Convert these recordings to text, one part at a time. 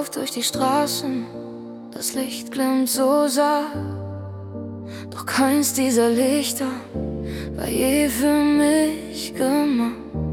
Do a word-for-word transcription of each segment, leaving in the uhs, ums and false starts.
Nacht durch die Straßen, das Licht glimmt so satt. Doch keins dieser Lichter war je für mich gemacht.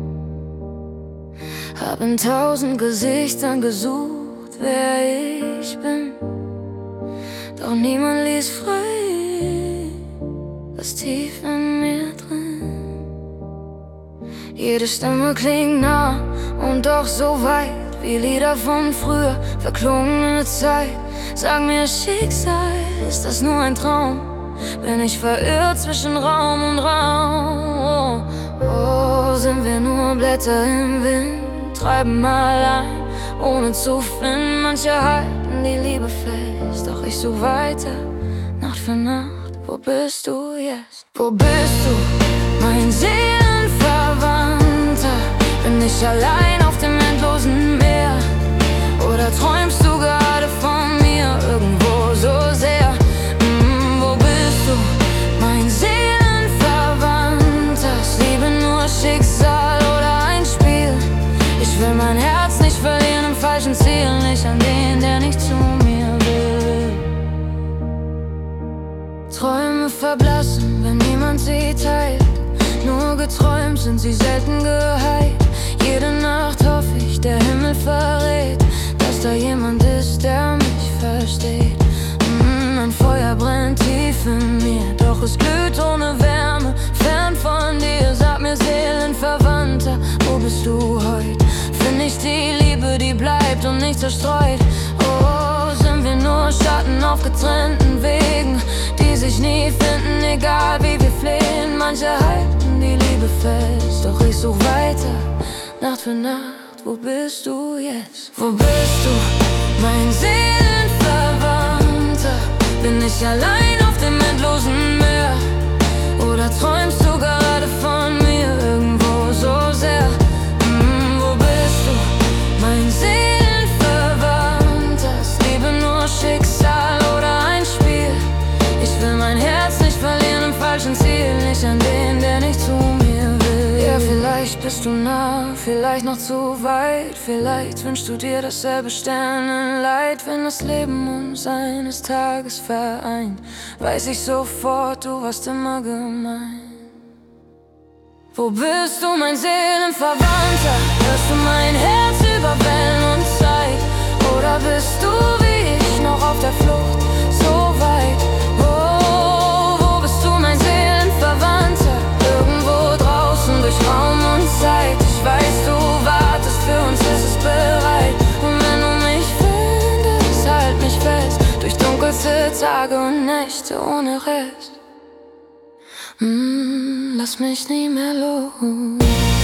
Hab in tausend Gesichtern gesucht, wer ich bin, doch niemand ließ frei, was tief in mir drin. Jede Stimme klingt nah und doch so weit, wie Lieder von früher, verklungene Zeit. Sag mir, Schicksal, ist das nur ein Traum? Bin ich verirrt zwischen Raum und Raum? Oh, oh, sind wir nur Blätter im Wind, treiben allein, ohne zu finden. Manche halten die Liebe fest, doch ich such weiter, Nacht für Nacht. Wo bist du jetzt? Wo bist du, mein Seelenverwandter? Bin ich allein auf dem endlosen Meer? Oder träumst du gerade von mir irgendwo so sehr? Mm, wo bist du, mein Seelenverwandter? Ist Liebe nur Schicksal oder ein Spiel? Ich will mein Herz nicht verlieren im falschen Ziel, nicht an den, der nicht zu mir will. Träume verblassen, wenn niemand sie teilt. Nur geträumt sind sie selten geheilt. Jede Nacht hoffe ich, der Himmel verrät, dass da jemand ist, der mich versteht. Mm, ein Feuer brennt tief in mir, doch es glüht ohne Wärme, fern von dir. Sag mir, Seelenverwandter, wo bist du heute? Find ich die Liebe, die bleibt und nicht zerstreut? Oh, sind wir nur Schatten auf getrennten Wegen, die sich nie finden, egal wie wir flehen. Manche halten die Liebe fest, doch ich such weiter, Nacht für Nacht. Wo bist du jetzt? Wo bist du, mein Seelenverwandter? Bin ich allein auf dem endlosen Meer? Oder träumst du gerade von mir irgendwo so sehr? Mm, wo bist du, mein Seelenverwandter? Ist Liebe nur Schicksal oder ein Spiel? Ich will mein Herz nicht verlieren im falschen Ziel, nicht an den, der nicht zu mir will. Ja, vielleicht bist du nah, vielleicht noch zu weit. Vielleicht wünschst du dir dasselbe Sternenleid. Wenn das Leben uns eines Tages vereint, weiß ich sofort, du warst immer gemeint. Wo bist du, mein Seelenverwandter? Hörst du mein Herz über Wellen und Zeit? Oder bist du wie ich noch auf der Flucht, so weit? Oh, wo bist du, mein Seelenverwandter? Irgendwo draußen durch Raum und Zeit. Ich weiß, du wartest, für uns ist es bereit. Und wenn du mich findest, halt mich fest, durch dunkelste Tage und Nächte ohne Rest. Mm, lass mich nie mehr los.